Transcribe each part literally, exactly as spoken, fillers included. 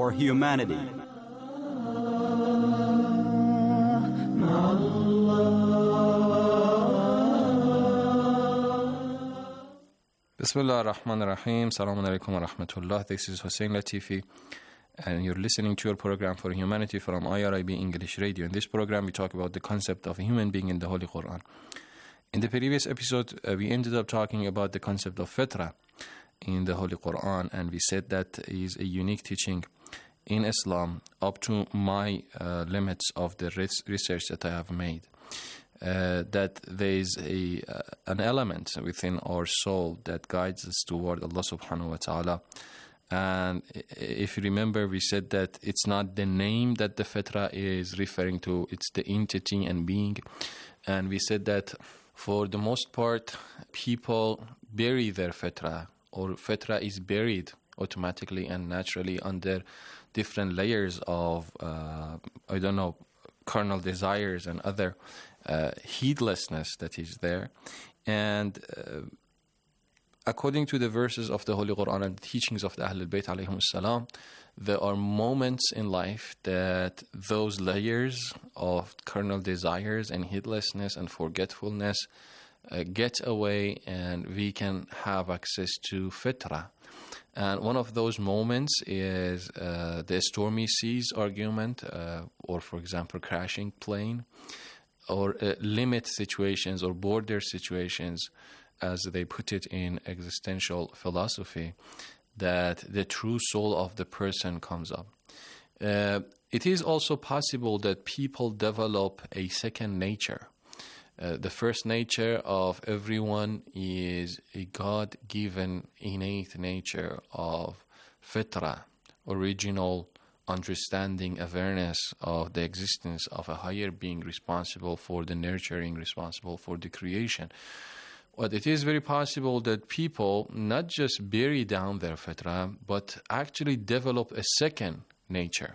for humanity. Bismillah ar-Rahman ar-Rahim. Assalamu alaikum wa rahmatullah. This is Hussein Latifi, and you're listening to your program for humanity from I R I B English Radio. In this program, we talk about the concept of a human being in the Holy Quran. In the previous episode, uh, we ended up talking about the concept of fitra in the Holy Quran, and we said that is a unique teaching in Islam up to my uh, limits of the res- research that I have made. Uh, that there is a uh, an element within our soul that guides us toward Allah subhanahu wa ta'ala. And if you remember, we said that it's not the name that the fitra is referring to, it's the entity and being. And we said that for the most part, people bury their fitra, or fitra is buried automatically and naturally under different layers of, uh, I don't know, carnal desires and other Uh, heedlessness that is there. And uh, according to the verses of the Holy Quran and the teachings of the Ahlul Bayt alayhim salam, there are moments in life that those layers of carnal desires and heedlessness and forgetfulness uh, get away, and we can have access to fitra. And one of those moments is uh, the stormy seas argument, uh, or for example, crashing plane, or uh, limit situations or border situations, as they put it in existential philosophy, that the true soul of the person comes up. Uh, it is also possible that people develop a second nature. Uh, the first nature of everyone is a God-given innate nature of fitra, original understanding, awareness of the existence of a higher being responsible for the nurturing, responsible for the creation. But it is very possible that people not just bury down their fitra, but actually develop a second nature.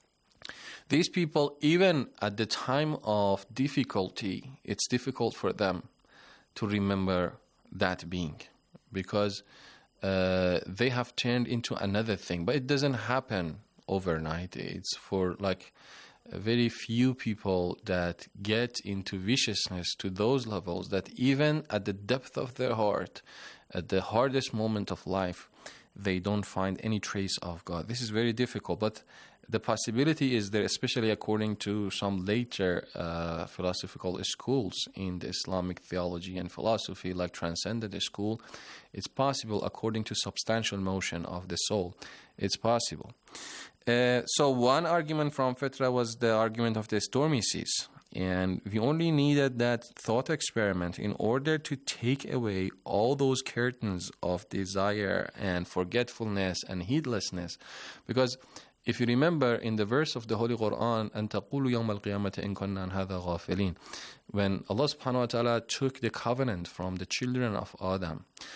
These people, even at the time of difficulty, it's difficult for them to remember that being, because uh, they have turned into another thing. But it doesn't happen overnight. It's for like very few people that get into viciousness to those levels that even at the depth of their heart, at the hardest moment of life, they don't find any trace of God. This is very difficult, but the possibility is there, especially according to some later uh, philosophical schools in the Islamic theology and philosophy, like Transcendent School. It's possible according to substantial motion of the soul. It's possible. Uh, so one argument from fitra was the argument of the stormy seas. And we only needed that thought experiment in order to take away all those curtains of desire and forgetfulness and heedlessness. Because if you remember in the verse of the Holy Quran, أَن تَقُولُوا يَوْمَ الْقِيَامَةِ إِن كُنَّا عَنْ هَذَا غَافِلِينَ, when Allah subhanahu wa ta'ala took the covenant from the children of Adam,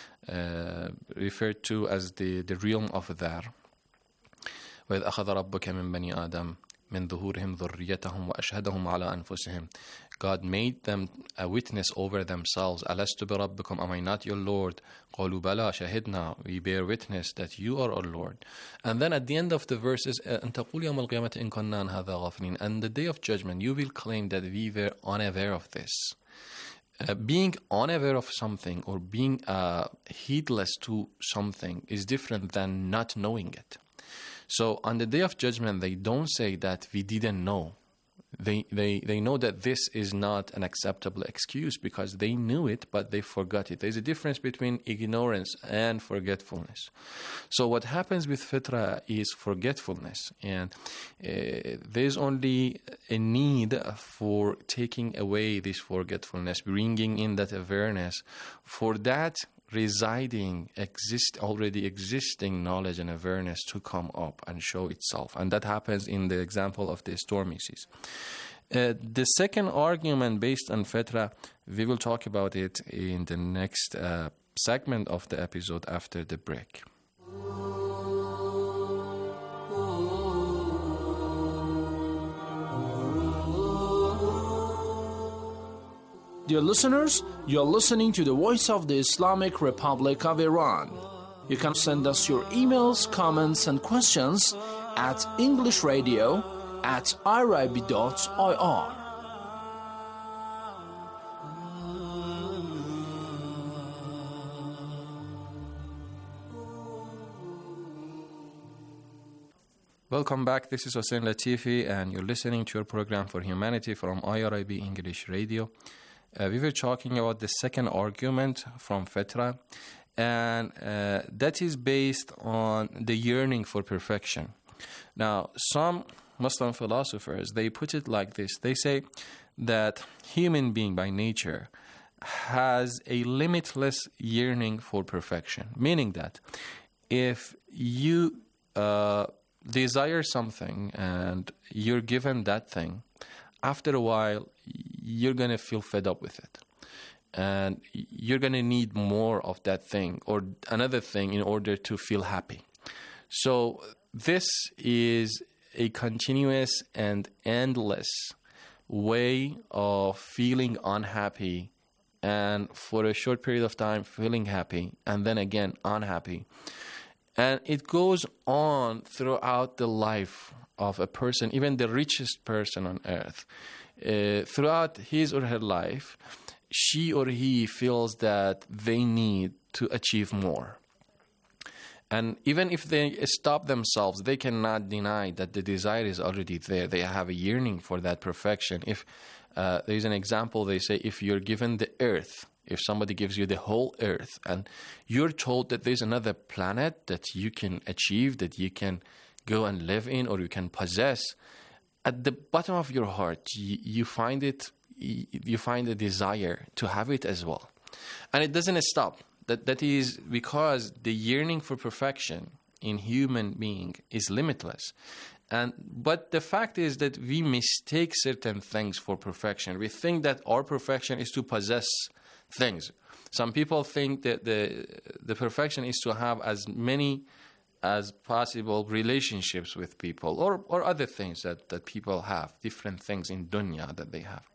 uh, referred to as the, the realm of Dhar, وَإِذْ أَخَذَ رَبُّكَ مِنْ بَنِي آدَمَ مِنْ ظُهُورِهِمْ ذُرِّيَّتَهُمْ وَأَشْهَدَهُمْ عَلَىٰ أَنفُسِهِمْ. God made them a witness over themselves. أَلَسْتُ بِرَبِّكُمْ, am I not your Lord? قَالُوا بَلَىٰ شَهِدْنَا, we bear witness that you are our Lord. And then at the end of the verses, أَن تَقُولُوا يَوْمَ الْقِيَامَةِ إِن كُنَّا عَنْ هَذَا غَافِلِينَ, and the day of judgment you will claim that we were unaware of this. Uh, being unaware of something or being uh, heedless to something is different than not knowing it. So on the day of judgment, they don't say that we didn't know. They, they, they know that this is not an acceptable excuse because they knew it, but they forgot it. There's a difference between ignorance and forgetfulness. So what happens with fitra is forgetfulness. And uh, there's only a need for taking away this forgetfulness, bringing in that awareness. For that residing, exist already existing knowledge and awareness to come up and show itself. And that happens in the example of the stormy seas. Uh, the second argument based on fitra, we will talk about it in the next uh, segment of the episode after the break. Dear listeners, you are listening to the Voice of the Islamic Republic of Iran. You can send us your emails, comments, and questions at englishradio at irib dot I R. Welcome back. This is Hossein Latifi, and you're listening to your program for humanity from I R I B English Radio. Uh, we were talking about the second argument from Fetra, and uh, that is based on the yearning for perfection. Now, some Muslim philosophers, they put it like this. They say that human being by nature has a limitless yearning for perfection, meaning that if you uh, desire something and you're given that thing, after a while, you're going to feel fed up with it. And you're going to need more of that thing or another thing in order to feel happy. So this is a continuous and endless way of feeling unhappy, and for a short period of time feeling happy, and then again unhappy. And it goes on throughout the life of a person, even the richest person on earth. Uh, throughout his or her life, she or he feels that they need to achieve more. And even if they stop themselves, they cannot deny that the desire is already there. They have a yearning for that perfection. If uh, there's an example, they say, if you're given the earth, if somebody gives you the whole earth and you're told that there's another planet that you can achieve, that you can go and live in or you can possess, at the bottom of your heart, you, you find it, you find a desire to have it as well. And it doesn't stop. That That is because the yearning for perfection in human being is limitless. And but the fact is that we mistake certain things for perfection. We think that our perfection is to possess things. Some people think that the the perfection is to have as many as possible relationships with people, or, or other things that, that people have, different things in dunya that they have.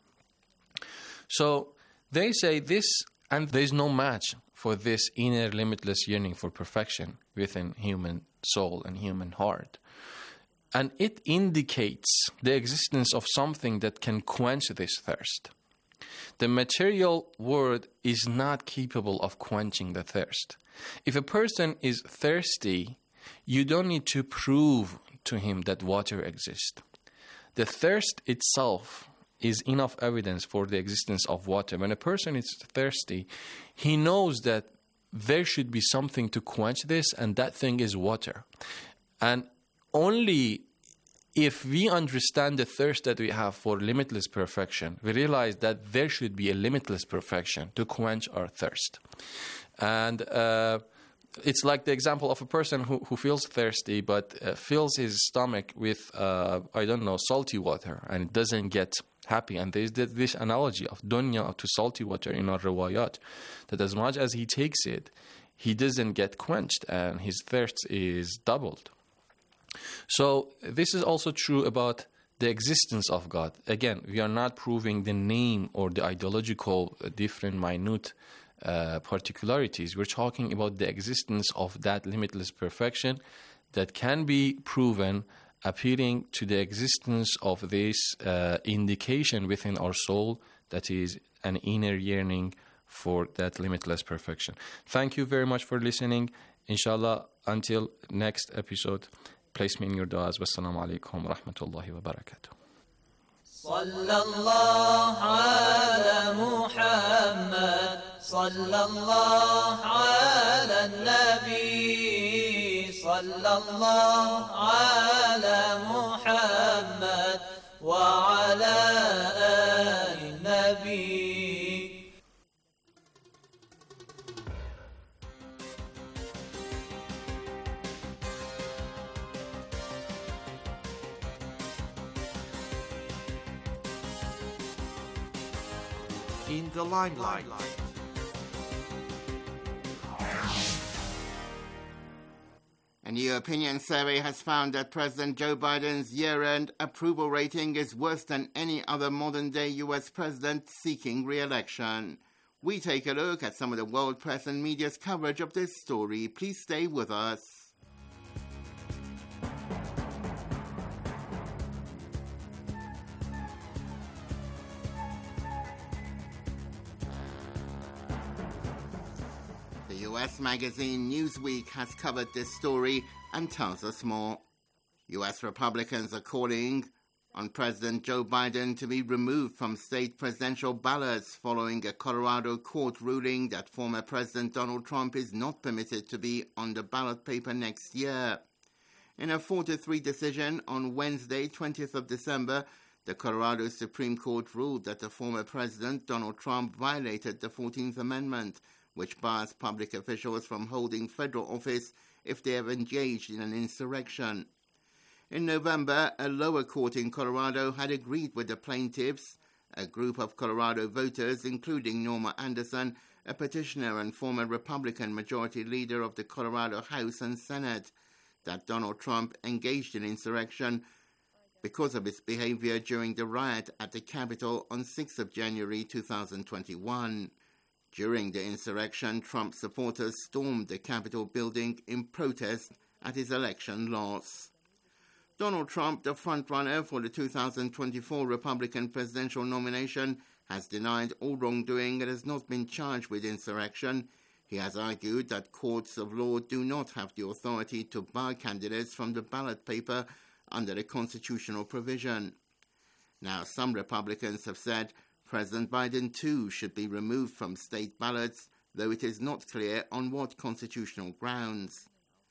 So they say this, and there's no match for this inner limitless yearning for perfection within human soul and human heart. And it indicates the existence of something that can quench this thirst. The material world is not capable of quenching the thirst. If a person is thirsty, you don't need to prove to him that water exists. The thirst itself is enough evidence for the existence of water. When a person is thirsty, he knows that there should be something to quench this, and that thing is water. And only if we understand the thirst that we have for limitless perfection, we realize that there should be a limitless perfection to quench our thirst. And uh, it's like the example of a person who, who feels thirsty but uh, fills his stomach with, uh, I don't know, salty water, and it doesn't get happy. And there's this analogy of dunya to salty water in our riwayat, that as much as he takes it, he doesn't get quenched and his thirst is doubled. So this is also true about the existence of God. Again, we are not proving the name or the ideological uh, different minute uh, particularities. We're talking about the existence of that limitless perfection that can be proven appearing to the existence of this uh, indication within our soul that is an inner yearning for that limitless perfection. Thank you very much for listening. Inshallah, until next episode, place me in your du'as. Wassalamu alaikum wa rahmatullahi wa barakatuh. Sallallahu ala Muhammad, sallallahu ala Nabi, sallallahu ala Muhammad wa ala ali Nabi. In the limelight. A new opinion survey has found that President Joe Biden's year-end approval rating is worse than any other modern-day U S president seeking re-election. We take a look at some of the world press and media's coverage of this story. Please stay with us. U S magazine Newsweek has covered this story and tells us more. U S Republicans are calling on President Joe Biden to be removed from state presidential ballots following a Colorado court ruling that former President Donald Trump is not permitted to be on the ballot paper next year. In a four to three decision on Wednesday, twentieth of December, the Colorado Supreme Court ruled that the former president, Donald Trump, violated the fourteenth Amendment, which bars public officials from holding federal office if they have engaged in an insurrection. In November, a lower court in Colorado had agreed with the plaintiffs, a group of Colorado voters, including Norma Anderson, a petitioner and former Republican Majority Leader of the Colorado House and Senate, that Donald Trump engaged in insurrection because of his behavior during the riot at the Capitol on sixth of January two thousand twenty-one. During the insurrection, Trump supporters stormed the Capitol building in protest at his election loss. Donald Trump, the frontrunner for the two thousand twenty-four Republican presidential nomination, has denied all wrongdoing and has not been charged with insurrection. He has argued that courts of law do not have the authority to bar candidates from the ballot paper under the constitutional provision. Now, some Republicans have said President Biden, too, should be removed from state ballots, though it is not clear on what constitutional grounds.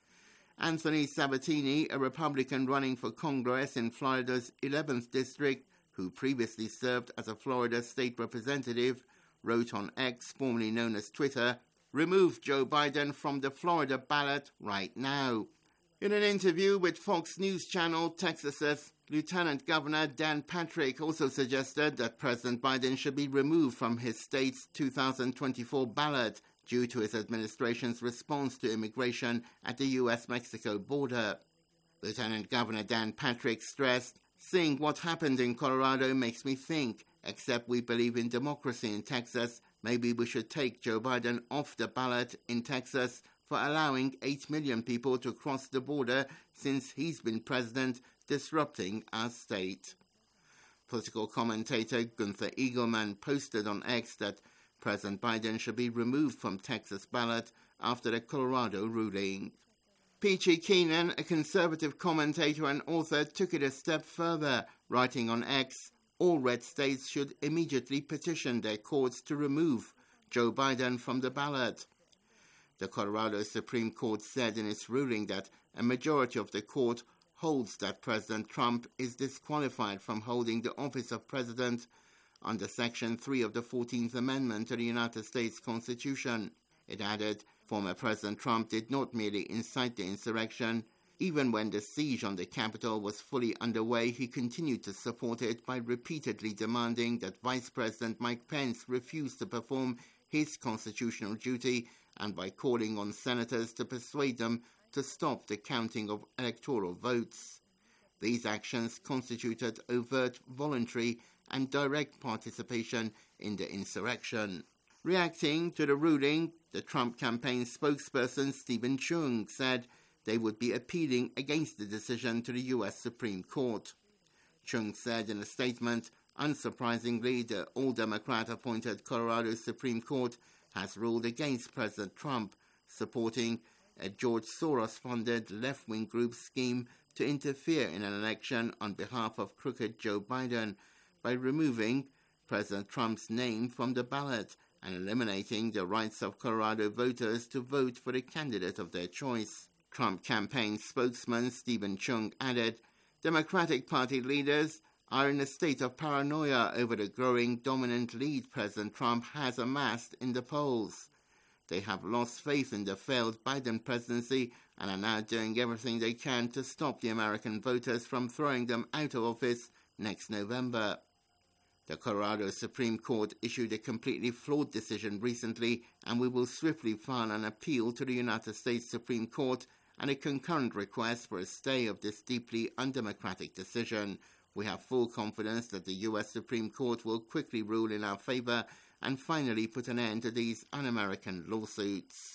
Anthony Sabatini, a Republican running for Congress in Florida's eleventh District, who previously served as a Florida state representative, wrote on X, formerly known as Twitter, "Remove Joe Biden from the Florida ballot right now." In an interview with Fox News Channel, Texas's Lieutenant Governor Dan Patrick also suggested that President Biden should be removed from his state's two thousand twenty-four ballot due to his administration's response to immigration at the U S Mexico border. Lieutenant Governor Dan Patrick stressed, "Seeing what happened in Colorado makes me think, except we believe in democracy in Texas, maybe we should take Joe Biden off the ballot in Texas for allowing eight million people to cross the border since he's been president, disrupting our state." Political commentator Gunther Eagleman posted on X that President Biden should be removed from Texas ballot after the Colorado ruling. Peachy Keenan, a conservative commentator and author, took it a step further, writing on X, "All red states should immediately petition their courts to remove Joe Biden from the ballot." The Colorado Supreme Court said in its ruling that a majority of the court holds that President Trump is disqualified from holding the office of president under Section three of the fourteenth Amendment to the United States Constitution. It added, former President Trump did not merely incite the insurrection. Even when the siege on the Capitol was fully underway, he continued to support it by repeatedly demanding that Vice President Mike Pence refuse to perform his constitutional duty and by calling on senators to persuade them to stop the counting of electoral votes. These actions constituted overt, voluntary, and direct participation in the insurrection. Reacting to the ruling, the Trump campaign spokesperson Stephen Chung said they would be appealing against the decision to the U S Supreme Court. Chung said in a statement, unsurprisingly, the all-Democrat-appointed Colorado Supreme Court has ruled against President Trump, supporting a George Soros-funded left-wing group scheme to interfere in an election on behalf of crooked Joe Biden by removing President Trump's name from the ballot and eliminating the rights of Colorado voters to vote for the candidate of their choice. Trump campaign spokesman Stephen Chung added, Democratic Party leaders are in a state of paranoia over the growing dominant lead President Trump has amassed in the polls. They have lost faith in the failed Biden presidency and are now doing everything they can to stop the American voters from throwing them out of office next November. The Colorado Supreme Court issued a completely flawed decision recently, and we will swiftly file an appeal to the United States Supreme Court and a concurrent request for a stay of this deeply undemocratic decision. We have full confidence that the U S Supreme Court will quickly rule in our favor and finally put an end to these un-American lawsuits.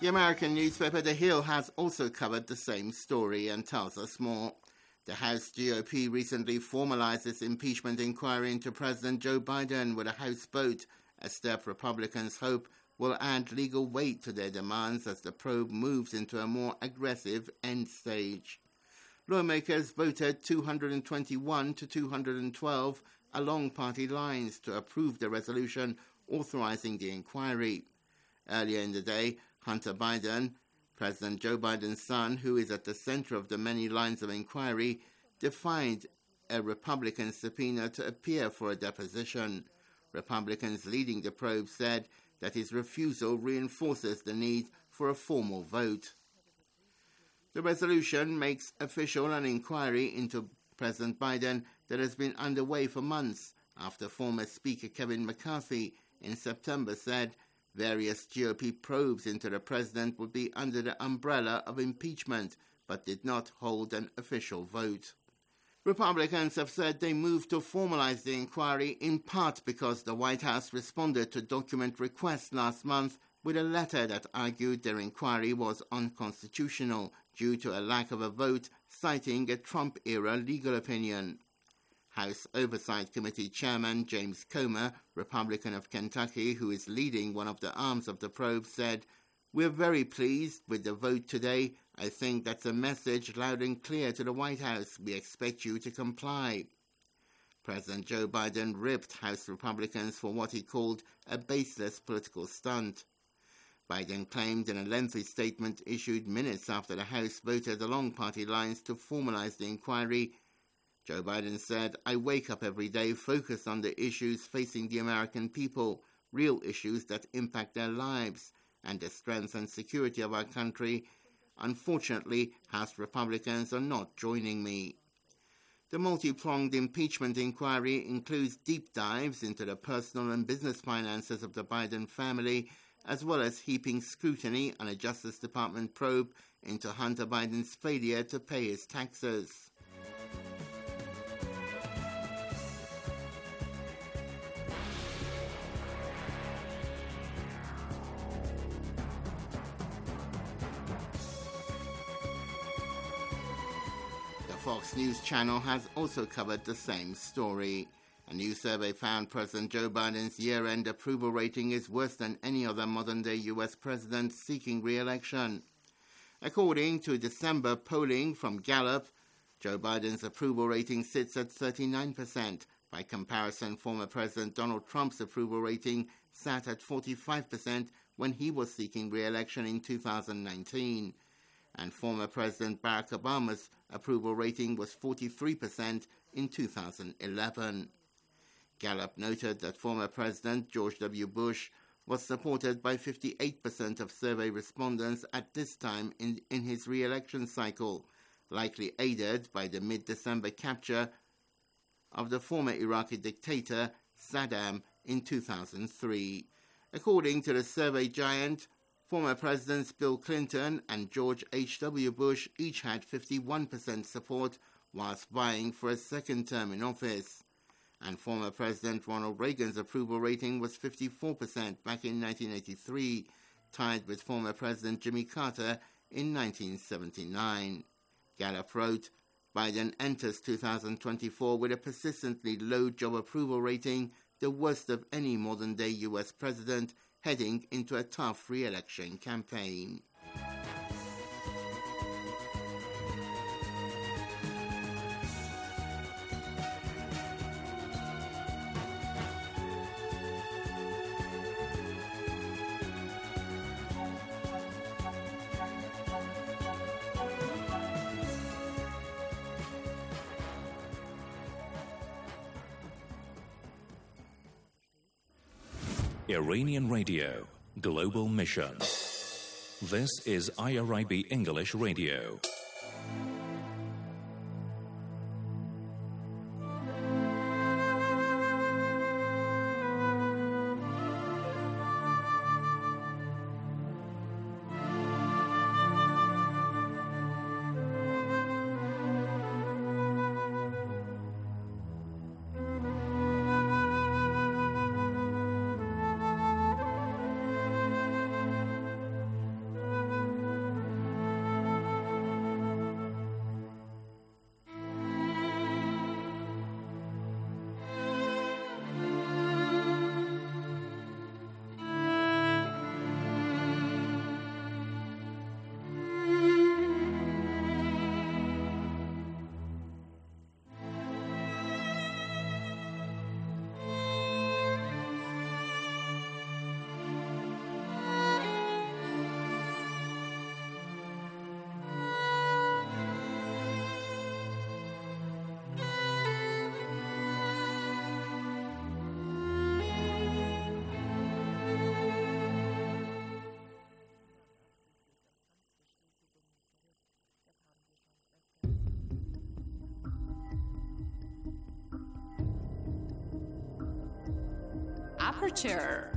The American newspaper The Hill has also covered the same story and tells us more. The House G O P recently formalized its impeachment inquiry into President Joe Biden with a House vote, a step Republicans hope will add legal weight to their demands as the probe moves into a more aggressive end stage. Lawmakers voted two hundred twenty-one to two hundred twelve along party lines to approve the resolution authorizing the inquiry. Earlier in the day, Hunter Biden, President Joe Biden's son, who is at the center of the many lines of inquiry, defied a Republican subpoena to appear for a deposition. Republicans leading the probe said that his refusal reinforces the need for a formal vote. The resolution makes official an inquiry into President Biden that has been underway for months after former Speaker Kevin McCarthy in September said various G O P probes into the president would be under the umbrella of impeachment, but did not hold an official vote. Republicans have said they moved to formalize the inquiry in part because the White House responded to document requests last month with a letter that argued their inquiry was unconstitutional due to a lack of a vote, citing a Trump-era legal opinion. House Oversight Committee Chairman James Comer, Republican of Kentucky, who is leading one of the arms of the probe, said, "We're very pleased with the vote today. I think that's a message loud and clear to the White House. We expect you to comply." President Joe Biden ripped House Republicans for what he called a baseless political stunt. Biden claimed in a lengthy statement issued minutes after the House voted along party lines to formalize the inquiry. Joe Biden said, "I wake up every day focused on the issues facing the American people, real issues that impact their lives and the strength and security of our country. Unfortunately, House Republicans are not joining me." The multi-pronged impeachment inquiry includes deep dives into the personal and business finances of the Biden family, as well as heaping scrutiny on a Justice Department probe into Hunter Biden's failure to pay his taxes. Fox News Channel has also covered the same story. A new survey found President Joe Biden's year-end approval rating is worse than any other modern-day U S president seeking re-election. According to December polling from Gallup, Joe Biden's approval rating sits at thirty-nine percent. By comparison, former President Donald Trump's approval rating sat at forty-five percent when he was seeking re-election in two thousand nineteen. And former President Barack Obama's approval rating was forty-three percent in two thousand eleven. Gallup noted that former President George W. Bush was supported by fifty-eight percent of survey respondents at this time in, in his re-election cycle, likely aided by the mid-December capture of the former Iraqi dictator Saddam in two thousand three. According to the survey giant, former Presidents Bill Clinton and George H W. Bush each had fifty-one percent support whilst vying for a second term in office. And former President Ronald Reagan's approval rating was fifty-four percent back in nineteen eighty-three, tied with former President Jimmy Carter in nineteen seventy-nine. Gallup wrote, Biden enters two thousand twenty-four with a persistently low job approval rating, the worst of any modern-day U S president, heading into a tough re-election campaign. Iranian Radio, Global Mission. This is I R I B English Radio. Aperture.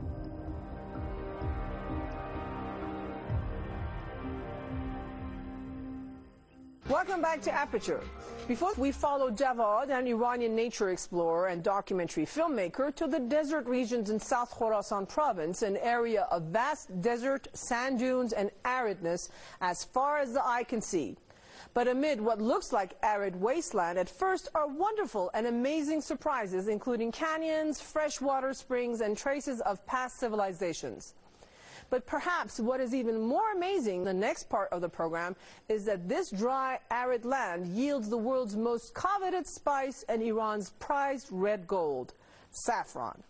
Welcome back to Aperture. Before we follow Javad, an Iranian nature explorer and documentary filmmaker, to the desert regions in South Khorasan province, an area of vast desert, sand dunes, and aridness as far as the eye can see. But amid what looks like arid wasteland, at first are wonderful and amazing surprises, including canyons, freshwater springs, and traces of past civilizations. But perhaps what is even more amazing, the next part of the program, is that this dry, arid land yields the world's most coveted spice and Iran's prized red gold, saffron.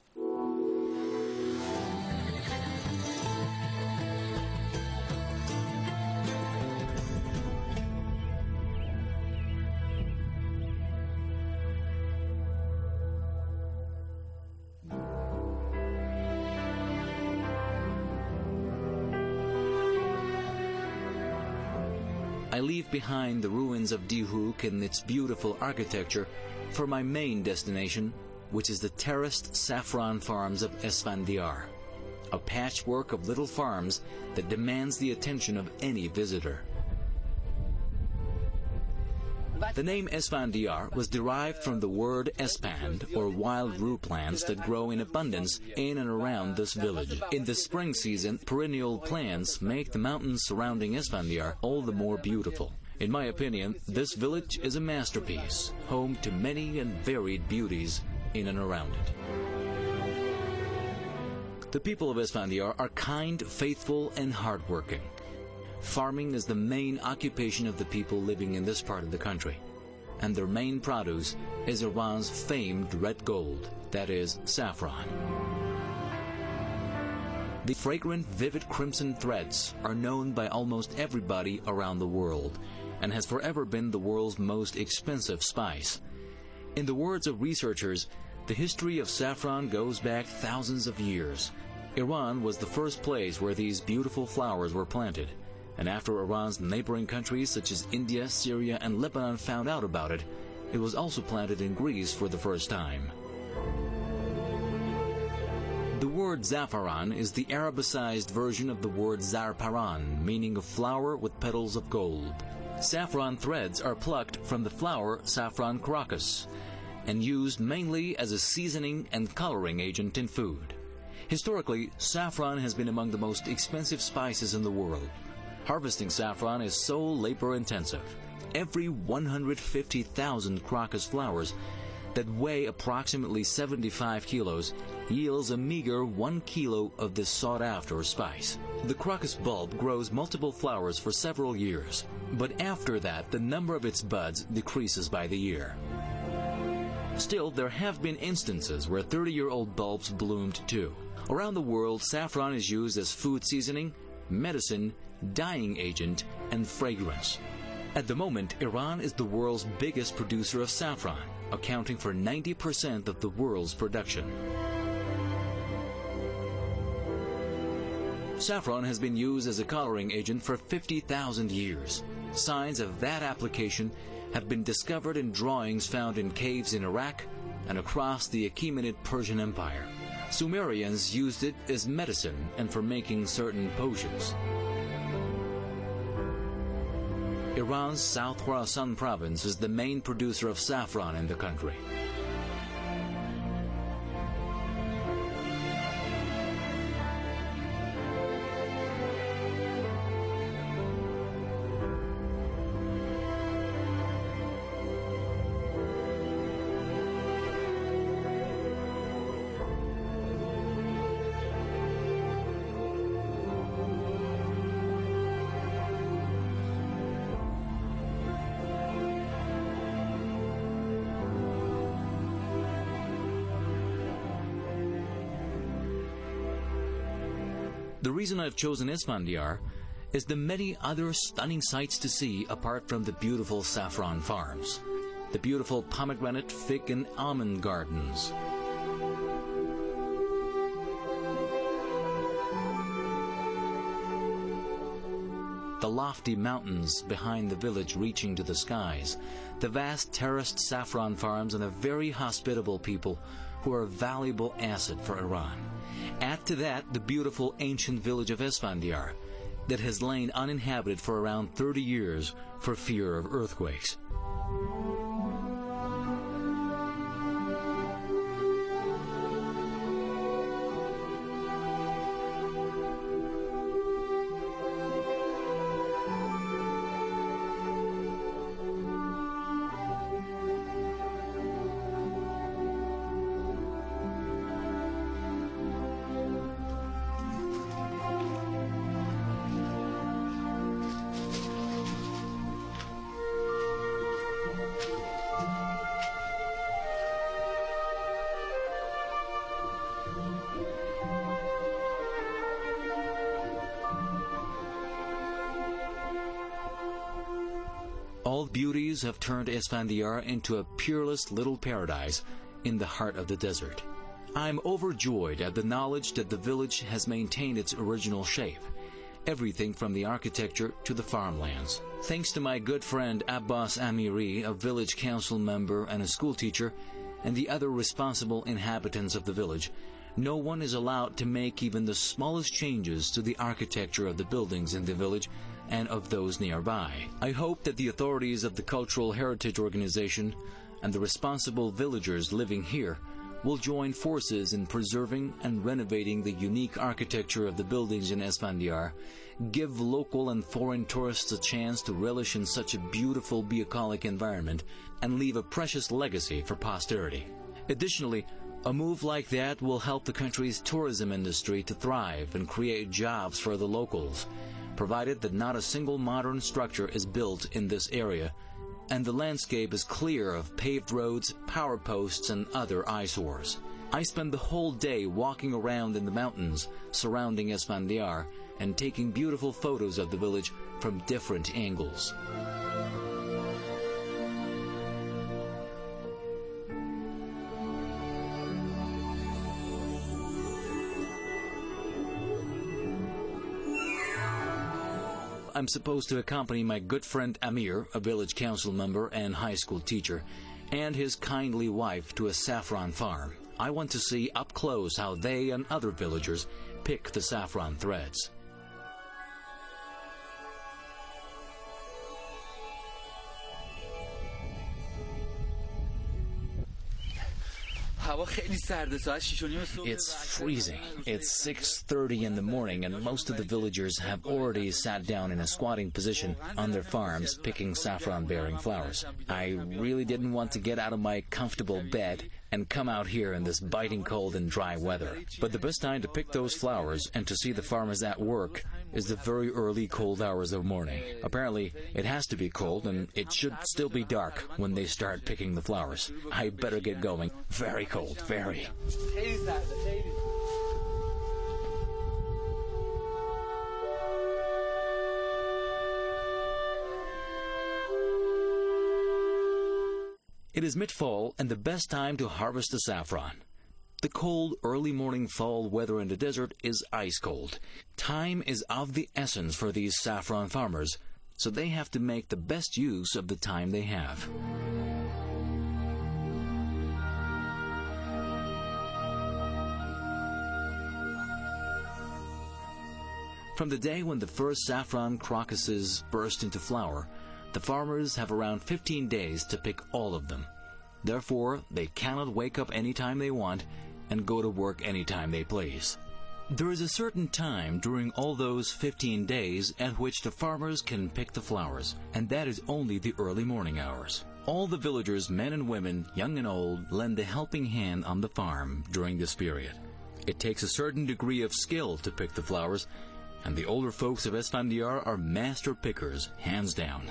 I leave behind the ruins of Dihuk and its beautiful architecture for my main destination, which is the terraced saffron farms of Esfandiar, a patchwork of little farms that demands the attention of any visitor. The name Esfandiar was derived from the word espand, or wild rue plants that grow in abundance in and around this village. In the spring season, perennial plants make the mountains surrounding Esfandiar all the more beautiful. In my opinion, this village is a masterpiece, home to many and varied beauties in and around it. The people of Esfandiar are kind, faithful, and hardworking. Farming is the main occupation of the people living in this part of the country, and their main produce is Iran's famed red gold, that is, saffron. The fragrant, vivid crimson threads are known by almost everybody around the world, and has forever been the world's most expensive spice. In the words of researchers, the history of saffron goes back thousands of years. Iran was the first place where these beautiful flowers were planted. And after Iran's neighboring countries such as India, Syria, and Lebanon found out about it, it was also planted in Greece for the first time. The word zafaran is the Arabicized version of the word zarparan, meaning a flower with petals of gold. Saffron threads are plucked from the flower Saffron crocus and used mainly as a seasoning and coloring agent in food. Historically, saffron has been among the most expensive spices in the world. Harvesting saffron is so labor-intensive. Every one hundred fifty thousand crocus flowers that weigh approximately seventy-five kilos yields a meager one kilo of this sought-after spice. The crocus bulb grows multiple flowers for several years, but after that the number of its buds decreases by the year. Still, there have been instances where thirty-year-old bulbs bloomed too. Around the world, saffron is used as food seasoning, medicine, dyeing agent, and fragrance. At the moment, Iran is the world's biggest producer of saffron, accounting for ninety percent of the world's production. Saffron has been used as a coloring agent for fifty thousand years. Signs of that application have been discovered in drawings found in caves in Iraq and across the Achaemenid Persian Empire. Sumerians used it as medicine and for making certain potions. Iran's South Khorasan province is the main producer of saffron in the country. The reason I've chosen Esfandiar is the many other stunning sights to see apart from the beautiful saffron farms. The beautiful pomegranate, fig, and almond gardens. The lofty mountains behind the village reaching to the skies, the vast terraced saffron farms, and the very hospitable people who are a valuable asset for Iran. Add to that the beautiful ancient village of Esfandiar that has lain uninhabited for around thirty years for fear of earthquakes. All beauties have turned Esfandiar into a peerless little paradise in the heart of the desert. I'm overjoyed at the knowledge that the village has maintained its original shape, everything from the architecture to the farmlands. Thanks to my good friend Abbas Amiri, a village council member and a schoolteacher, and the other responsible inhabitants of the village, no one is allowed to make even the smallest changes to the architecture of the buildings in the village and of those nearby. I hope that the authorities of the Cultural Heritage Organization and the responsible villagers living here will join forces in preserving and renovating the unique architecture of the buildings in Esfandiar, give local and foreign tourists a chance to relish in such a beautiful bucolic environment, and leave a precious legacy for posterity. Additionally, a move like that will help the country's tourism industry to thrive and create jobs for the locals, provided that not a single modern structure is built in this area, and the landscape is clear of paved roads, power posts, and other eyesores. I spend the whole day walking around in the mountains surrounding Esfandiar and taking beautiful photos of the village from different angles. I'm supposed to accompany my good friend Amir, a village council member and high school teacher, and his kindly wife to a saffron farm. I want to see up close how they and other villagers pick the saffron threads. It's freezing. It's six thirty in the morning, and most of the villagers have already sat down in a squatting position on their farms picking saffron-bearing flowers. I really didn't want to get out of my comfortable bed and come out here in this biting cold and dry weather. But the best time to pick those flowers and to see the farmers at work is the very early cold hours of morning. Apparently, it has to be cold, and it should still be dark when they start picking the flowers. I better get going. Very cold, very. It is mid-fall and the best time to harvest the saffron. The cold, early morning fall weather in the desert is ice cold. Time is of the essence for these saffron farmers, so they have to make the best use of the time they have. From the day when the first saffron crocuses burst into flower, the farmers have around fifteen days to pick all of them. Therefore, they cannot wake up any time they want and go to work any time they please. There is a certain time during all those fifteen days at which the farmers can pick the flowers, and that is only the early morning hours. All the villagers, men and women, young and old, lend a helping hand on the farm during this period. It takes a certain degree of skill to pick the flowers, and the older folks of Esfandiar are master pickers, hands down.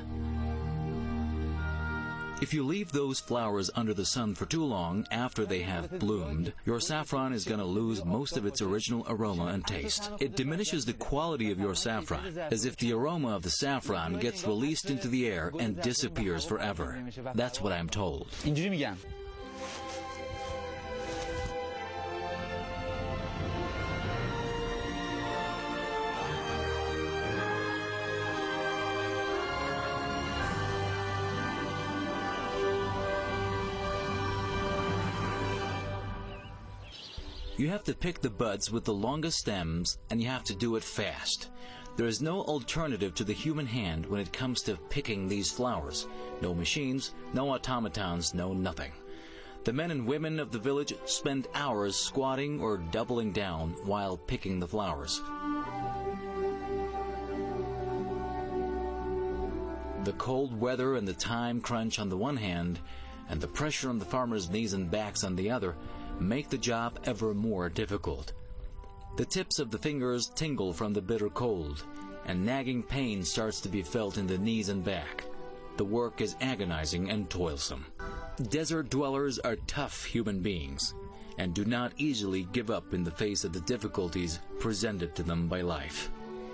If you leave those flowers under the sun for too long after they have bloomed, your saffron is going to lose most of its original aroma and taste. It diminishes the quality of your saffron, as if the aroma of the saffron gets released into the air and disappears forever. That's what I'm told. You have to pick the buds with the longest stems, and you have to do it fast. There is no alternative to the human hand when it comes to picking these flowers. No machines, no automatons, no nothing. The men and women of the village spend hours squatting or doubling down while picking the flowers. The cold weather and the time crunch on the one hand, and the pressure on the farmers' knees and backs on the other, make the job ever more difficult. The tips of the fingers tingle from the bitter cold, and nagging pain starts to be felt in the knees and back. The work is agonizing and toilsome. Desert dwellers are tough human beings, and do not easily give up in the face of the difficulties presented to them by life.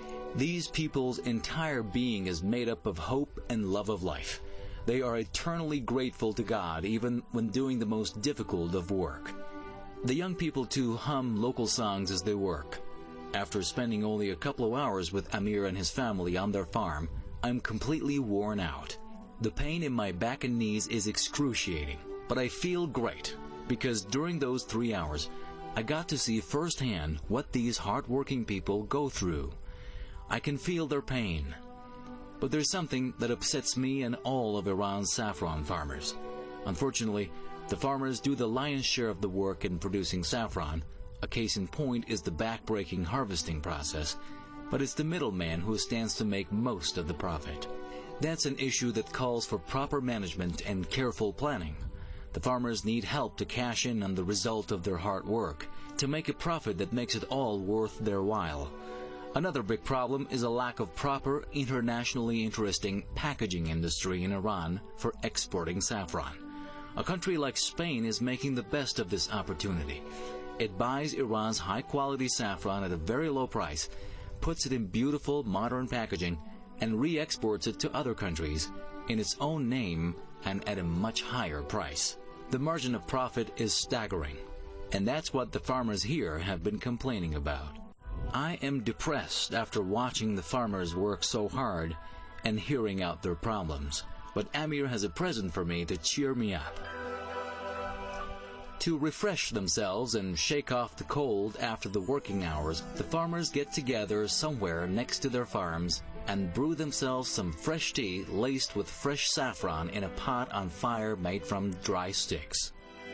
These people's entire being is made up of hope and love of life. They are eternally grateful to God even when doing the most difficult of work. The young people too hum local songs as they work. After spending only a couple of hours with Amir and his family on their farm, I'm completely worn out. The pain in my back and knees is excruciating, but I feel great because during those three hours, I got to see firsthand what these hard-working people go through. I can feel their pain. But there's something that upsets me and all of Iran's saffron farmers. Unfortunately, the farmers do the lion's share of the work in producing saffron. A case in point is the back-breaking harvesting process, but it's the middleman who stands to make most of the profit. That's an issue that calls for proper management and careful planning. The farmers need help to cash in on the result of their hard work, to make a profit that makes it all worth their while. Another big problem is a lack of proper, internationally interesting packaging industry in Iran for exporting saffron. A country like Spain is making the best of this opportunity. It buys Iran's high-quality saffron at a very low price, puts it in beautiful, modern packaging, and re-exports it to other countries in its own name and at a much higher price. The margin of profit is staggering, and that's what the farmers here have been complaining about. I am depressed after watching the farmers work so hard and hearing out their problems, but Amir has a present for me to cheer me up. To refresh themselves and shake off the cold after the working hours, the farmers get together somewhere next to their farms and brew themselves some fresh tea laced with fresh saffron in a pot on fire made from dry sticks.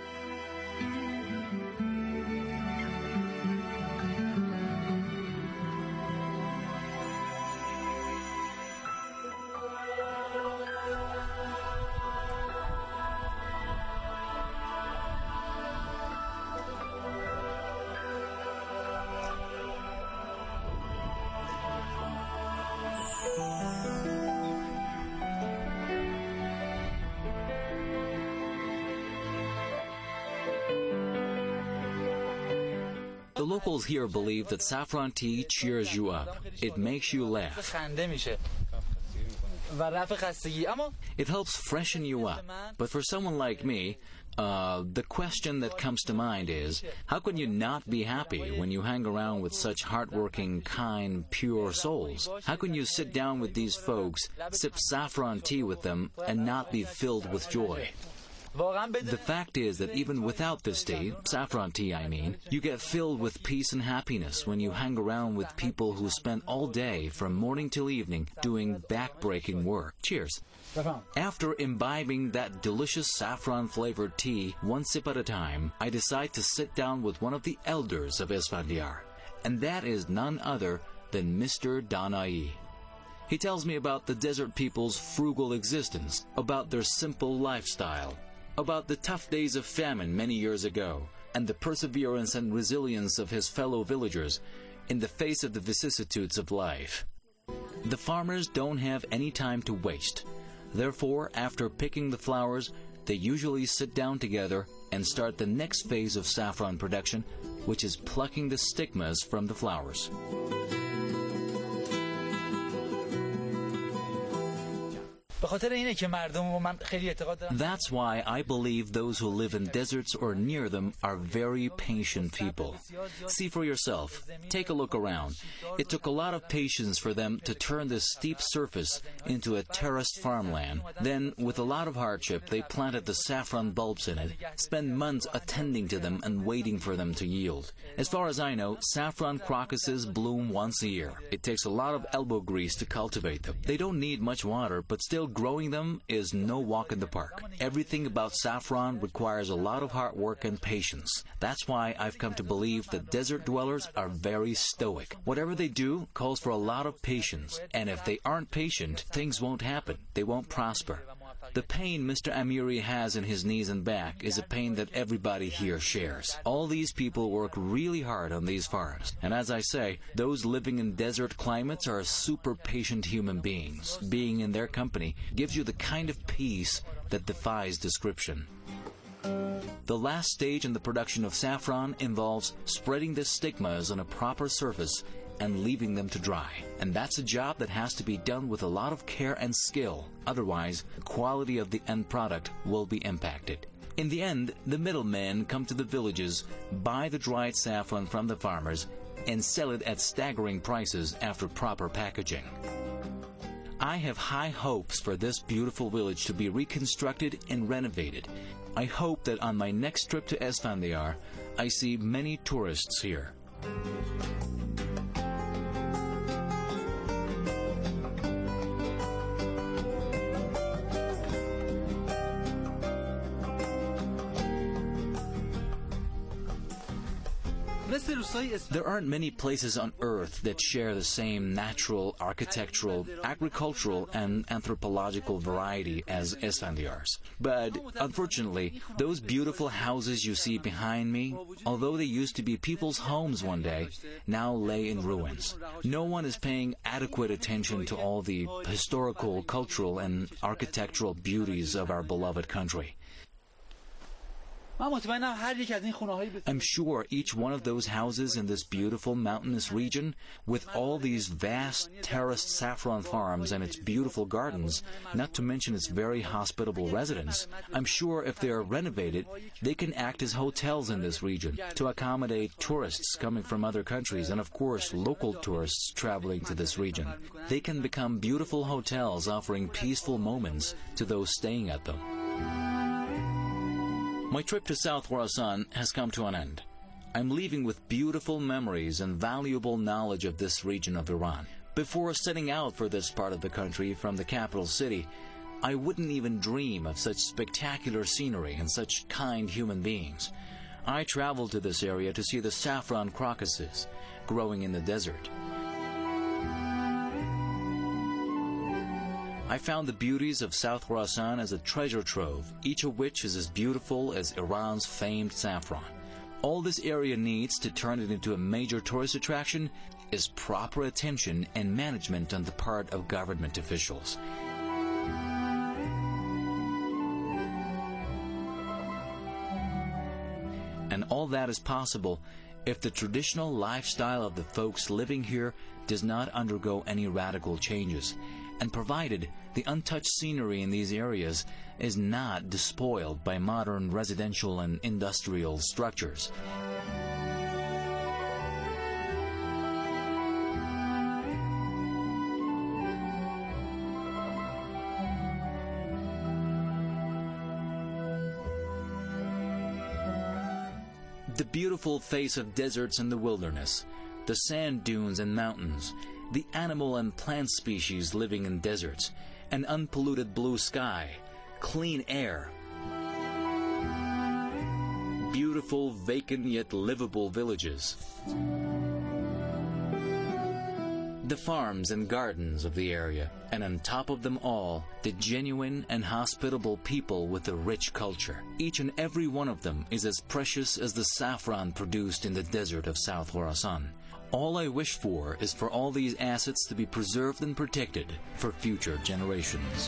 The locals here believe that saffron tea cheers you up. It makes you laugh. It helps freshen you up. But for someone like me, uh, the question that comes to mind is, how can you not be happy when you hang around with such hardworking, kind, pure souls? How can you sit down with these folks, sip saffron tea with them, and not be filled with joy? The fact is that even without this tea, saffron tea I mean, you get filled with peace and happiness when you hang around with people who spend all day from morning till evening doing back-breaking work. Cheers. After imbibing that delicious saffron-flavored tea one sip at a time, I decide to sit down with one of the elders of Esfandiar, and that is none other than Mister Danai. He tells me about the desert people's frugal existence, about their simple lifestyle, about the tough days of famine many years ago, and the perseverance and resilience of his fellow villagers in the face of the vicissitudes of life. The farmers don't have any time to waste. Therefore, after picking the flowers, they usually sit down together and start the next phase of saffron production, which is plucking the stigmas from the flowers. That's why I believe those who live in deserts or near them are very patient people. See for yourself. Take a look around. It took a lot of patience for them to turn this steep surface into a terraced farmland. Then, with a lot of hardship, they planted the saffron bulbs in it, spent months attending to them and waiting for them to yield. As far as I know, saffron crocuses bloom once a year. It takes a lot of elbow grease to cultivate them. They don't need much water, but still growing them is no walk in the park. Everything about saffron requires a lot of hard work and patience. That's why I've come to believe that desert dwellers are very stoic. Whatever they do calls for a lot of patience, and if they aren't patient, things won't happen. They won't prosper. The pain Mister Amiri has in his knees and back is a pain that everybody here shares. All these people work really hard on these farms. And as I say, those living in desert climates are super patient human beings. Being in their company gives you the kind of peace that defies description. The last stage in the production of saffron involves spreading the stigmas on a proper surface and leaving them to dry. And that's a job that has to be done with a lot of care and skill. Otherwise, the quality of the end product will be impacted. In the end, the middlemen come to the villages, buy the dried saffron from the farmers, and sell it at staggering prices after proper packaging. I have high hopes for this beautiful village to be reconstructed and renovated. I hope that on my next trip to Esfandiar, I see many tourists here. There aren't many places on Earth that share the same natural, architectural, agricultural, and anthropological variety as Esfandiar's. But, unfortunately, those beautiful houses you see behind me, although they used to be people's homes one day, now lay in ruins. No one is paying adequate attention to all the historical, cultural, and architectural beauties of our beloved country. I'm sure each one of those houses in this beautiful mountainous region, with all these vast terraced saffron farms and its beautiful gardens, not to mention its very hospitable residents, I'm sure if they are renovated, they can act as hotels in this region to accommodate tourists coming from other countries and, of course, local tourists traveling to this region. They can become beautiful hotels offering peaceful moments to those staying at them. My trip to South Khorasan has come to an end. I'm leaving with beautiful memories and valuable knowledge of this region of Iran. Before setting out for this part of the country from the capital city, I wouldn't even dream of such spectacular scenery and such kind human beings. I traveled to this area to see the saffron crocuses growing in the desert. I found the beauties of South Khorasan as a treasure trove, each of which is as beautiful as Iran's famed saffron. All this area needs to turn it into a major tourist attraction is proper attention and management on the part of government officials. And all that is possible if the traditional lifestyle of the folks living here does not undergo any radical changes, and provided the untouched scenery in these areas is not despoiled by modern residential and industrial structures. The beautiful face of deserts and the wilderness, the sand dunes and mountains, the animal and plant species living in deserts, an unpolluted blue sky, clean air, beautiful, vacant yet livable villages, the farms and gardens of the area, and on top of them all, the genuine and hospitable people with a rich culture. Each and every one of them is as precious as the saffron produced in the desert of South Khorasan. All I wish for is for all these assets to be preserved and protected for future generations.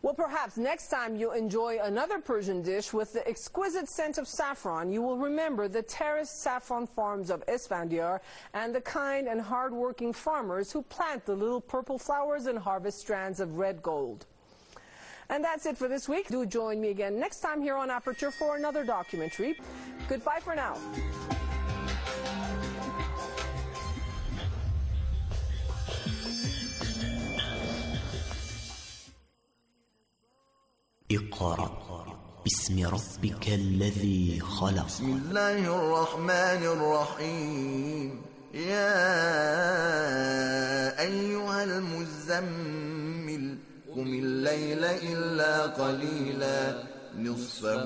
Well, perhaps next time you enjoy another Persian dish with the exquisite scent of saffron, you will remember the terraced saffron farms of Esfandiar and the kind and hard-working farmers who plant the little purple flowers and harvest strands of red gold. And that's it for this week. Do join me again next time here on Aperture for another documentary. Goodbye for now. اقرأ باسم ربك الذي خلق. بسم الله الرحمن الرحيم. يا أيها المزمل قم الليل إلا قليلا نصفه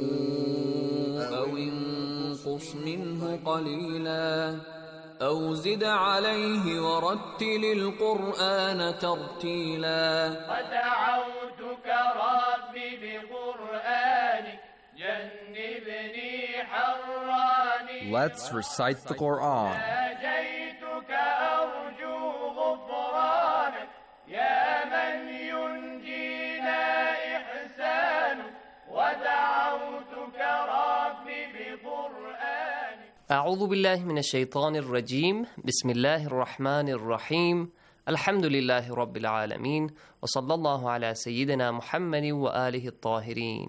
أو انقص منه قليلا أو زد عليه ورتل القرآن ترتيلا ودعوتك ربي بقرآنك جنبني حراني. Let's recite the Quran. ناجيتك أرجو غفرانك يا من ينجينا إحسان. ودعوتك ربي بقرآنك. أعوذ بالله من الشيطان الرجيم. بسم الله الرحمن الرحيم. الحمد لله رب العالمين وصلى الله على سيدنا محمد وآله الطاهرين.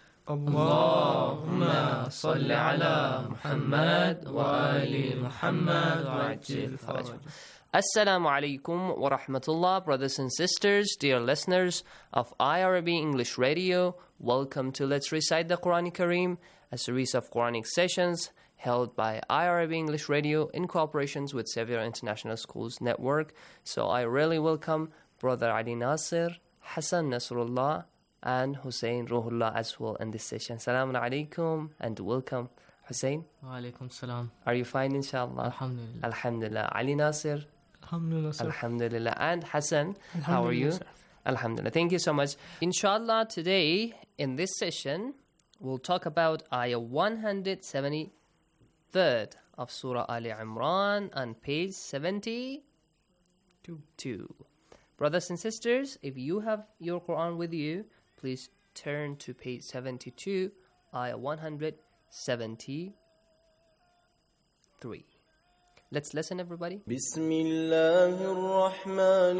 اللهم صل على محمد وآل محمد وعجل فرجه. Assalamu alaikum wa rahmatullah, brothers and sisters, dear listeners of I R I B English Radio. Welcome to Let's Recite the Quran Kareem, a series of Quranic sessions held by I R I B English Radio in cooperation with Xavier International Schools Network. So I really welcome Brother Ali Nasir, Hassan Nasrullah, and Hussein Ruhullah as well in this session. Assalamu alaikum and welcome. Hussein? Wa alaikum salam. Are you fine, inshallah? Alhamdulillah. Alhamdulillah. Ali Nasir? Alhamdulillah, sir. Alhamdulillah. And Hassan, how are you? Sir. Alhamdulillah. Thank you so much. Inshallah, today in this session, we'll talk about Ayah one hundred seventy-third of Surah Ali Imran on page seventy-two. Two. Brothers and sisters, if you have your Quran with you, please turn to page seventy-two, Ayah one hundred seventy-three. Let's listen, everybody. بسم الله الرحمن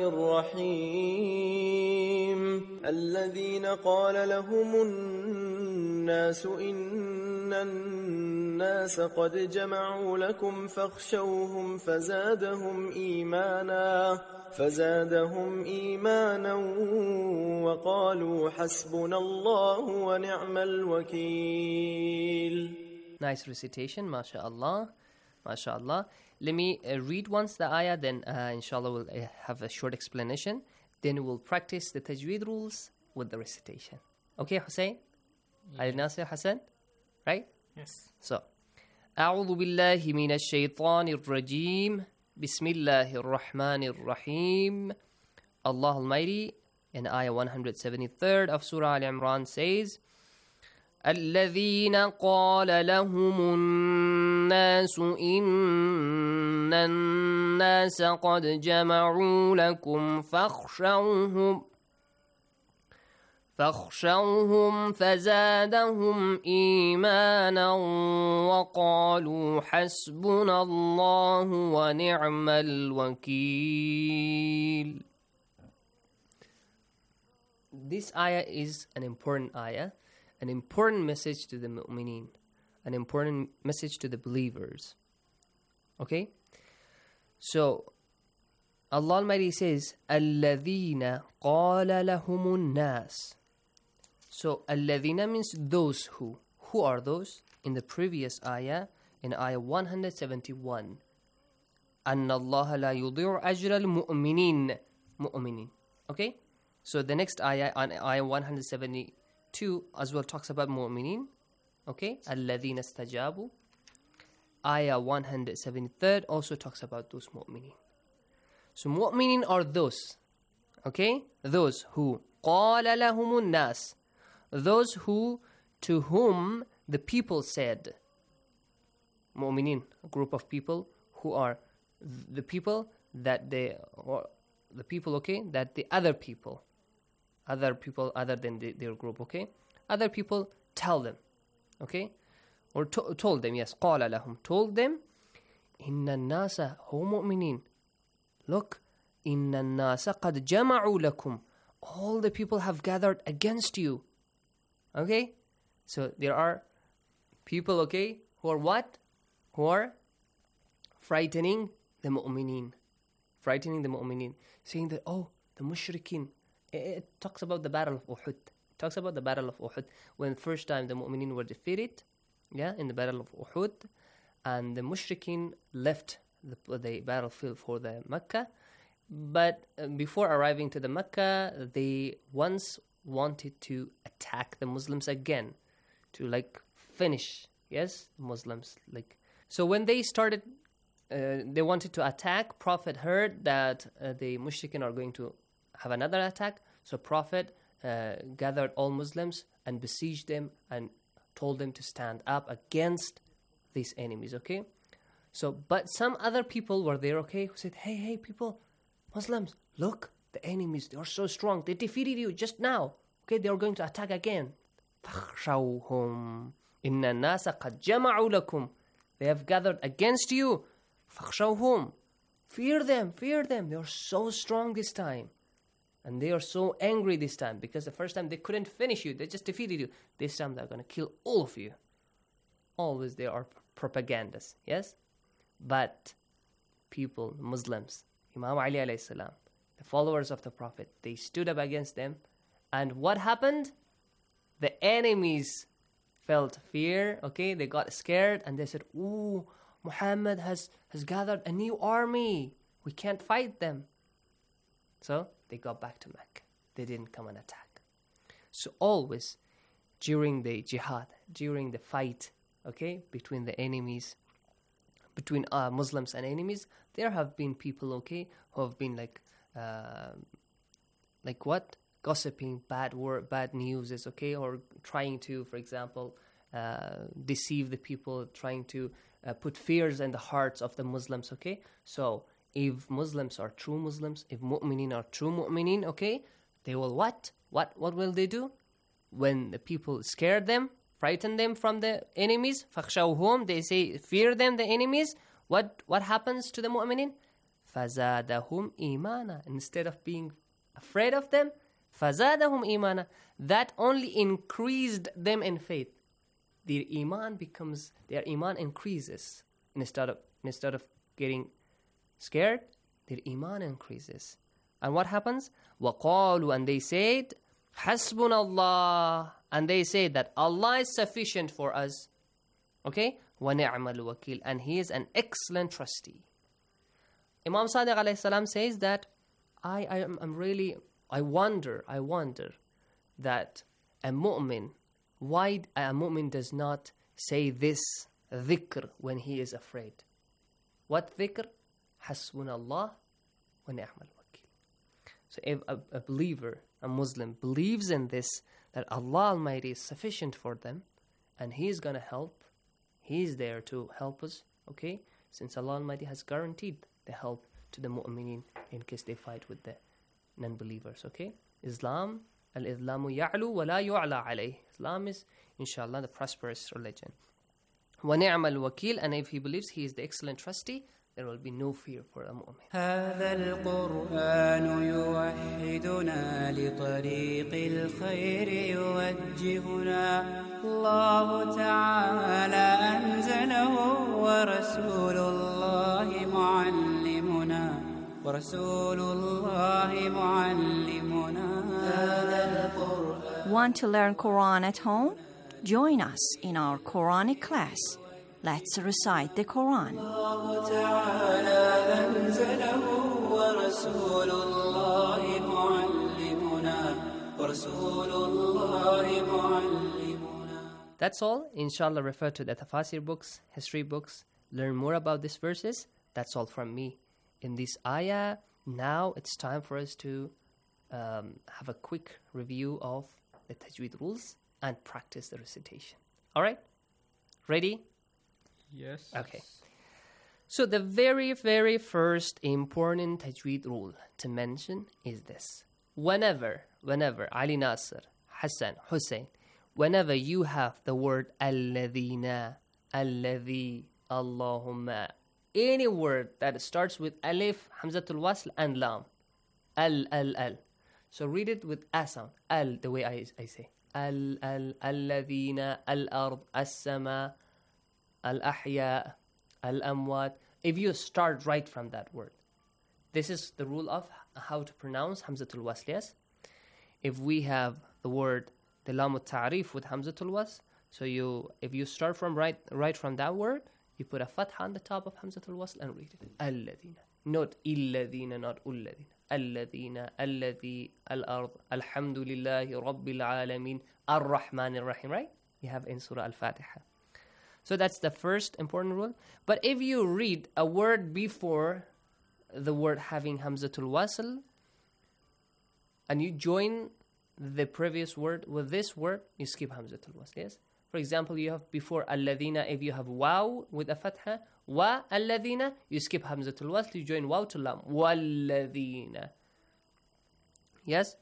الرحيم. الذين قال لهم الناس إن الناس قد جمعوا لكم فاخشوهم فزادهم إيمانا فزادهم إيمانا وقالوا حسبنا الله ونعم الوكيل. Nice recitation, mashallah. MashaAllah. Let me uh, read once the ayah, then uh, inshallah we'll uh, have a short explanation. Then we'll practice the tajweed rules with the recitation. Okay, Hussein? Yeah. Ali Nasir, Hassan? Right? Yes. So, أعوذ بالله من الشيطان الرجيم. بسم الله الرحمن الرحيم. Allah Almighty in ayah one hundred seventy-third of Surah Al-Imran says, الذين قال لهم الناس إن الناس قد جمعوا لكم فاخشوهم فاخشوهم فزادهم إيمانا وقالوا حسبنا الله ونعم الوكيل. This ayah is an important ayah, an important message to the mu'mineen, an important message to the believers. Okay? So, Allah Almighty says, الَّذِينَ قَالَ لَهُمُ النَّاسِ. So, الَّذِينَ means those who. Who are those? In the previous ayah, in ayah one hundred seventy-one. أَنَّ اللَّهَ لَا يُضِيعُ أَجْرَ الْمُؤْمِنِينَ. Mu'minin. Okay? So, the next ayah, on ayah one hundred seventy-two, as well talks about mu'minin. Okay? الَّذِينَ اسْتَجَابُوا. Ayah one hundred seventy-three also talks about those mu'minin. So mu'minin are those, okay? Those who قَالَ لَهُمُ النَّاسِ. Those who, to whom the people said. Mu'minin, a group of people who are the people that they, or the people, okay? That the other people, other people other than the, their group, okay? Other people tell them, okay? Or to- told them, yes, قَالَ لَهُمْ, told them, إِنَّ النَّاسَ هُمْ مُؤْمِنِينَ. Look, إِنَّ النَّاسَ قَدْ جَمَعُوا لَكُمْ. All the people have gathered against you. Okay? So there are people, okay, who are what? Who are frightening the mu'mineen. Frightening the mu'mineen. Saying that, oh, the mushrikeen. It talks about the battle of Uhud. It talks about the battle of Uhud. When the first time the mu'mineen were defeated, yeah, in the battle of Uhud, and the mushrikeen left the, the battlefield for the Mecca. But uh, before arriving to the Mecca, they once wanted to attack the Muslims again, to like finish, yes, Muslims. Like so, when they started, uh, they wanted to attack. Prophet heard that uh, the mushrikeen are going to have another attack. So Prophet uh, gathered all Muslims and besieged them and told them to stand up against these enemies. Okay, so but some other people were there. Okay, who said, "Hey, hey, people." Muslims, look, the enemies, they are so strong. They defeated you just now. Okay, they are going to attack again. فَخْشَوْهُمْ إِنَّ النَّاسَ قَدْ جَمَعُوا لَكُمْ. They have gathered against you. فَخْشَوْهُمْ. Fear them, fear them. They are so strong this time. And they are so angry this time. Because the first time they couldn't finish you. They just defeated you. This time they're going to kill all of you. Always they are propagandists. Yes? But people, Muslims, Imam Ali alayhi salam, the followers of the Prophet, they stood up against them. And what happened? The enemies felt fear, okay? They got scared and they said, ooh, Muhammad has, has gathered a new army. We can't fight them. So they got back to Mecca. They didn't come and attack. So always during the jihad, during the fight, okay, between the enemies, between uh, Muslims and enemies, there have been people, okay, who have been like, uh, like what? Gossiping, bad word, bad news is okay, or trying to, for example, uh, deceive the people, trying to uh, put fears in the hearts of the Muslims, okay? So, if Muslims are true Muslims, if mu'mineen are true mu'mineen, okay, they will what? What What will they do? When the people scare them, frighten them from the enemies, فَخْشَوْهُمْ, they say, fear them, the enemies, what what happens to the mu'mineen? فَزَادَهُمْ إِيمَانًا. Instead of being afraid of them, فَزَادَهُمْ إِيمَانًا. That only increased them in faith. Their iman becomes, their iman increases. Instead of, instead of getting scared, their iman increases. And what happens? وَقَالُوا, and they said, حَسْبُنَ اللَّهِ, and they say that Allah is sufficient for us. Okay? وَنِعْمَ الْوَكِيلُ, and He is an excellent trustee. Imam Sadiq alayhi salam says that I, I am I'm really, I wonder, I wonder that a mu'min, why a mu'min does not say this dhikr when he is afraid. What dhikr? حَسْبُنَ اللَّهِ وَنِعْمَ الْوَكِيلُ. So if a, a believer, a Muslim, believes in this, that Allah Almighty is sufficient for them, and He is going to help, He is there to help us, okay? Since Allah Almighty has guaranteed the help to the mu'mineen in case they fight with the non-believers, okay? Islam, al-Islamu ya'lu wa la yu'la alayh. Islam is, inshallah, the prosperous religion. وَنِعْمَ الْوَكِيلُ, and if he believes he is the excellent trustee, there will be no fear for a mu'min. هذا القرآن يوحدنا لطريق الخير يوجهنا الله تعالى أنزله ورسول الله معلمنا ورسول الله معلمنا هذا القرآن. Want to learn Quran at home? Join us in our Quranic class. Let's recite the Quran. That's all. Inshallah, refer to the tafsir books, history books, learn more about these verses. That's all from me. In this ayah, now it's time for us to um, have a quick review of the tajweed rules and practice the recitation. All right? Ready? Yes. Okay. So the very, very first important tajweed rule to mention is this. whenever, whenever, Ali Nasser, Hassan, Hussein, whenever you have the word alladhina, alladhi, Allahumma, any word that starts with alif, hamzatul wasl, and lam, al, al, al. So read it with a sound, al, the way I, I say. Al, al, alladhina, al-ard, as-sama, al-ahya, al-amwat. If you start right from that word. This is the rule of how to pronounce hamzatul wasl, yes? If we have the word, the lam al-ta'rif with hamzatul wasl, so you, if you start from right, right from that word, you put a fatha on the top of hamzatul wasl and read it. Alladhina. Not illadhina, not ulladhina. Alladhina, alladhi, al-ard, alhamdulillahi, rabbil alameen, ar-rahman ar-rahim, right? You have in Surah Al-Fatiha. So that's the first important rule. But if you read a word before the word having hamzatul wasl, and you join the previous word with this word, you skip hamzatul wasl, yes? For example, you have before alladhina, if you have waw with a fatha, wa alladhina, you skip hamzatul wasl, you join waw to lam, walladhina. Yes?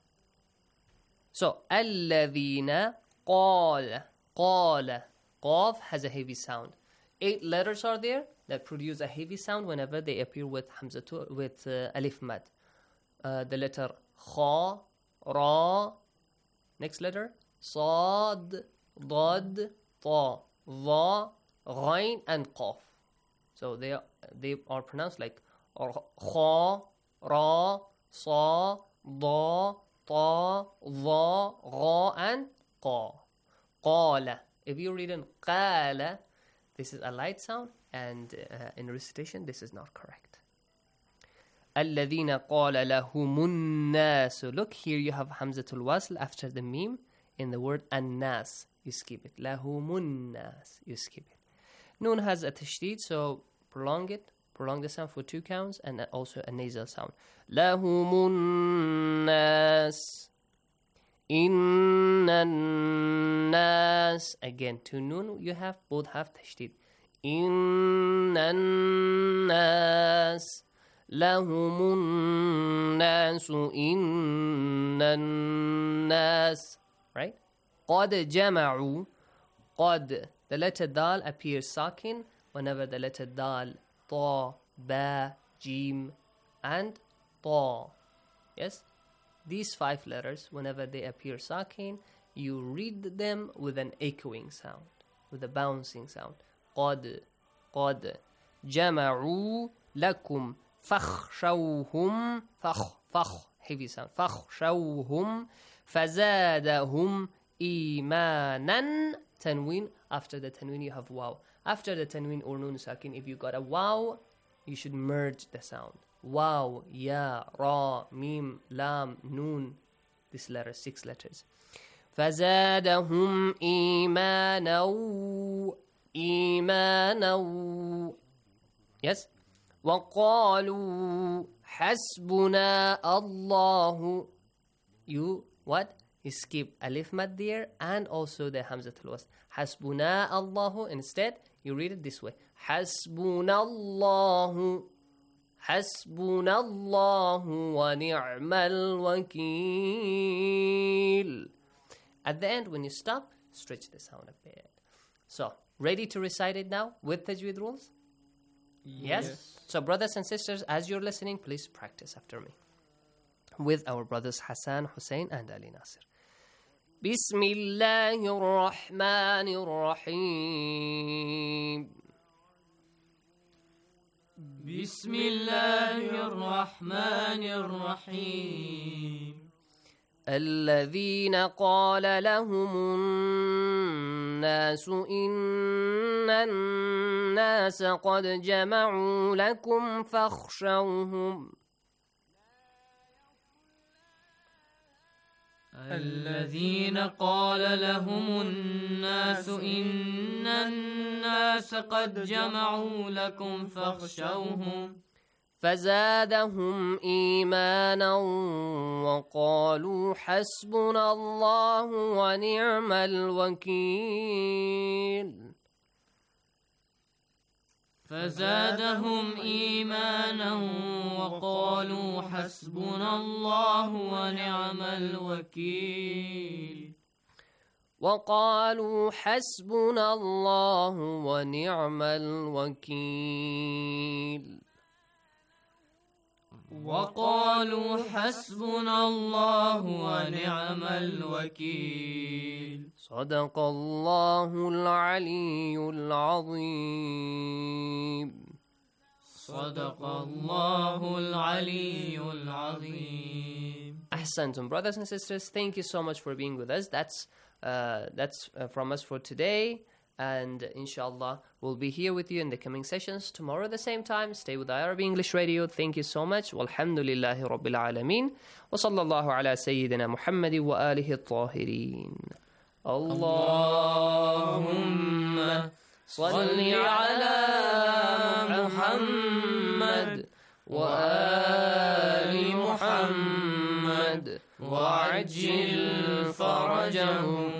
So, alladhina, qala, qala, qaf has a heavy sound. Eight letters are there that produce a heavy sound whenever they appear with hamzatul, with uh, alif mad. Uh, the letter kha, ra, next letter, sad, dad, ta, dha, ghain, and qaf. So they are, they are pronounced like kha, ra, sa, da, ta, dha, gha, and qa. Qala. If you read in qala, this is a light sound, and uh, in recitation, this is not correct. الَّذِينَ قَالَ لَهُمُ النَّاسُ. Look, here you have hamzatul wasl after the meme in the word an-nas. You skip it. لَهُمُ النَّاسِ. You skip it. Noon has a tashdid, so prolong it. Prolong the sound for two counts, and also a nasal sound. لَهُمُ النَّاسِ. Inna nas. Again, to noon you have both have tashdid. Inna nas. Lahumun nasu. Inna nas. Right? Qad jama'u. Qad. The letter dal appears sakin whenever the letter dal, ta, ba, jim, and ta. Yes? These five letters, whenever they appear sakin, you read them with an echoing sound, with a bouncing sound. قَدْ قَدْ جَمَعُوا لَكُمْ فَخْشَوْهُمْ فَخْ فَخْ heavy sound. فَخْشَوْهُمْ فَزَادَهُمْ إِيمَانًا. Tanween. After the tanween you have waw. After the tanween or noon sakin, if you got a waw, you should merge the sound. Waw, ya, ra, mim, lam, noon. This letter, six letters. فَزَادَهُمْ إِيمَانًا. إِيمَانًا. Yes? وَقَالُوا حَسْبُنَا اللَّهُ. You, what? You skip alif mad there and also the hamzatul wasl. حَسْبُنَا اللَّهُ. Instead, you read it this way. حَسْبُنَا اللَّهُ. حسبنا الله ونعم الوكيل. At the end, when you stop, stretch the sound a bit. So, ready to recite it now with tajweed rules? Yes? Yes. So, brothers and sisters, as you're listening, please practice after me with our brothers Hassan, Hussein, and Ali Nasir. بسم الله الرحمن الرحيم. بسم الله الرحمن الرحيم. الذين قال لهم الناس إن الناس قد جمعوا لكم فاخشوهم. الذين قال لهم الناس إن الناس قد جمعوا لكم فاخشوهم فزادهم إيمانا وقالوا حسبنا الله ونعم الوكيل. فزادهم إيمانا وقالوا حسبنا الله ونعم الوكيل وقالوا حسبنا الله ونعم الوكيل وقالوا حسبنا الله ونعم الوكيل صدق الله العلي العظيم صدق الله العلي العظيم. Ahsantum, brothers and sisters, thank you so much for being with us. That's uh, that's uh, from us for today. And inshallah, we'll be here with you in the coming sessions tomorrow at the same time. Stay with I R B English Radio. Thank you so much. Walhamdulillahi Rabbil Alameen. Wa sallallahu ala Sayyidina Muhammadi wa alihi at-tahirin. Allahumma salli ala Muhammad wa ali Muhammad wa ajil farajahum.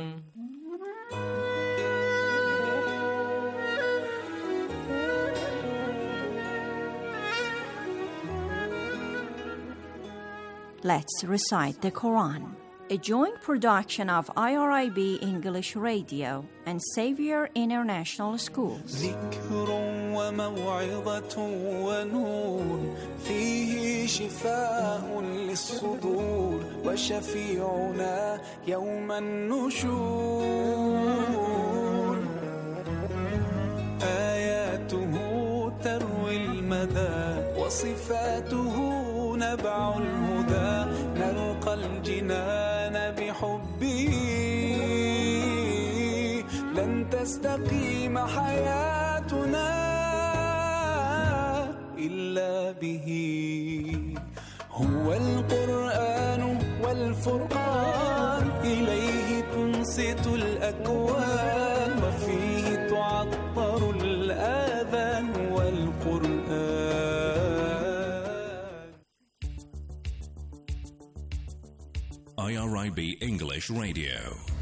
Let's recite the Quran, a joint production of I R I B English Radio and Xavier International Schools. ذكر وموعظة ونور فيه شفاء للصدور وشفيعنا يوم النشور آياته تروي المدى وصفاته نبع الهدى نلقى الجنان بحبه لن تستقيم حياتنا إلا به هو القرآن والفرقان إليه تنصت الأكوان وفيه تعطر الآذان والقرآن. I R I B English Radio.